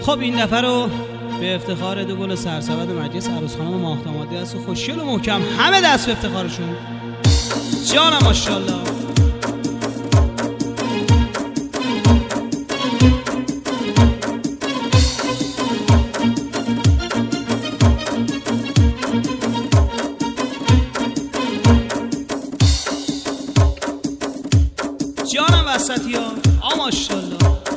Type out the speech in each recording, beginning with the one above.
خب این دفعه رو به افتخار دو گل سرسبد مجلس عروس خانم ماهدامادی است و خوشگل و محکم همه دست به افتخارشون. جانم ماشاءالله. جانم وسطی ها. ماشاءالله.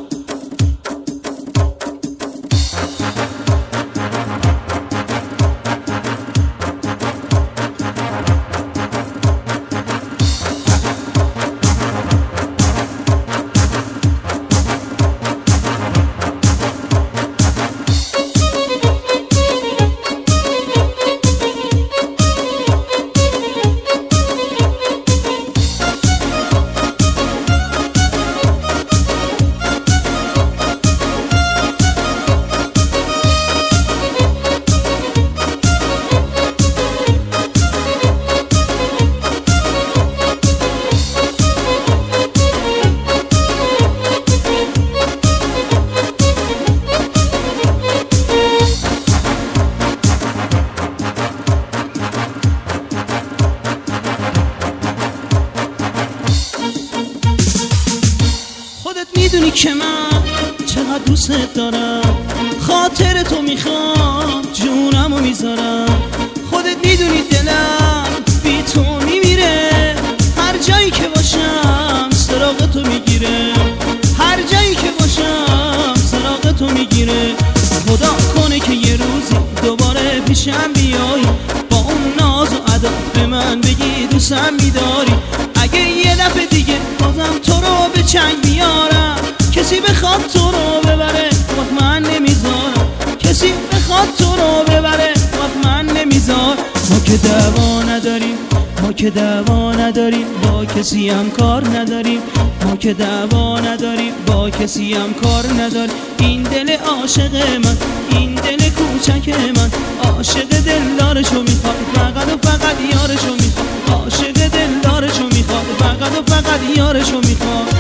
میدونی که من چقدر دوست دارم، خاطر تو میخوام جونمو میذارم. خودت میدونی دلم بی تو میمیره، هر جایی که باشم سراغ تو میگیره، هر جایی که باشم سراغ تو میگیره. خدا کنه که یه روزی دوباره پیشم بیایی، با اون ناز و ادا به من بگی دوستم میداری. اگه یه دفعه دیگه بازم تو رو به چنگ بیارم، کسی بخواد تو رو ببره وقت من نمیذارم، کسی بخواد تو رو ببره وقت من نمیذار. ما که دعوا نداریم، ما که دعوا نداریم، با کسی هم کار نداریم، ما که دعوا نداریم، با کسی هم کار نداریم. این دل عاشق من، این دل کوچک من، عاشق دلدارشو میخواد، فقط و فقط یارشو میخواد، عاشق دلدارشو میخواد، فقط و فقط یارشو میخواد.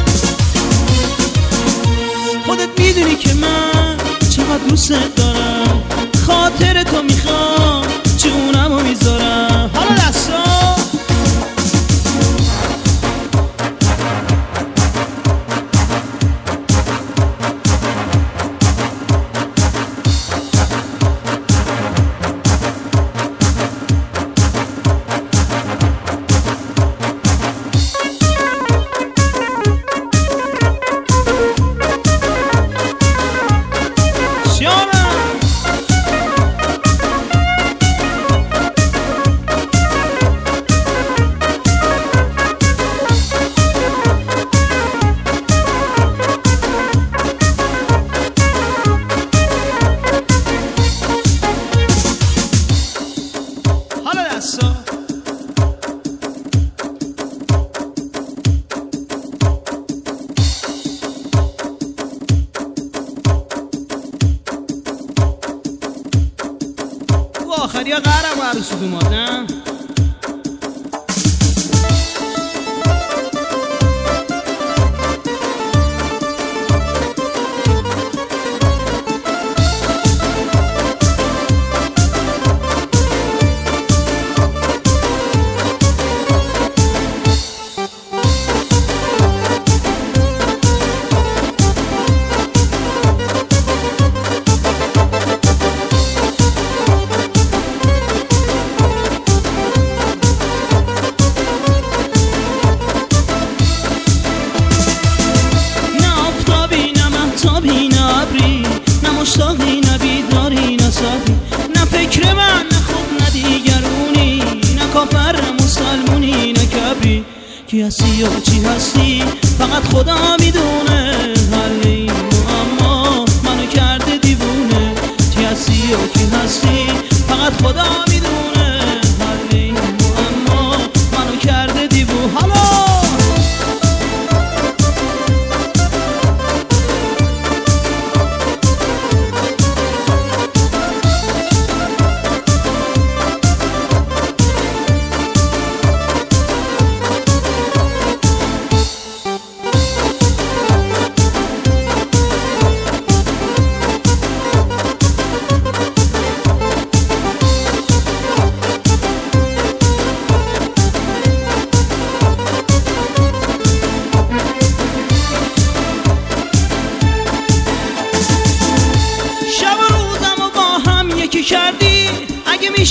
خودت میدونی که من چقدر دوست دارم، خاطر تو میخوام جونمو میذارم. حالا دستا آخری ها قهرم و عروسی دومات نه؟ مشتاقی نه بیداری نه صافی، نه فکر من نه خود نه دیگرونی، نه کافر نه مسلمونی نه کبری. کی هستی و چی هستی فقط خدا میدونه، حل این معما منو کرده دیوونه. کی هستی و کی هستی فقط خدا میدونه، حل این معما منو کرده دیوونه. حالا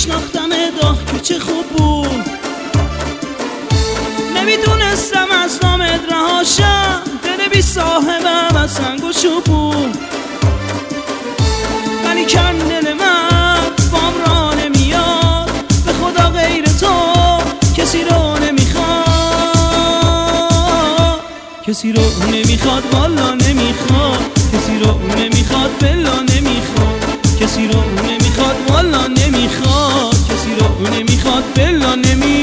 میشناختم داغ که چه خوب بود، نمیدونستم از نامت رهاشم، دل بی صاحبم از سنگ و چوب بود. ولی کن دل من بام را نمیاد، به خدا غیر تو کسی رو نمیخواد، کسی رو نمیخواد والا نمیخواد، کسی رو نمیخواد بلا نمیخواد، کسی رو نمیخواد والا نمیخواد، کسی رو نمیخواد بلا نمیخواد.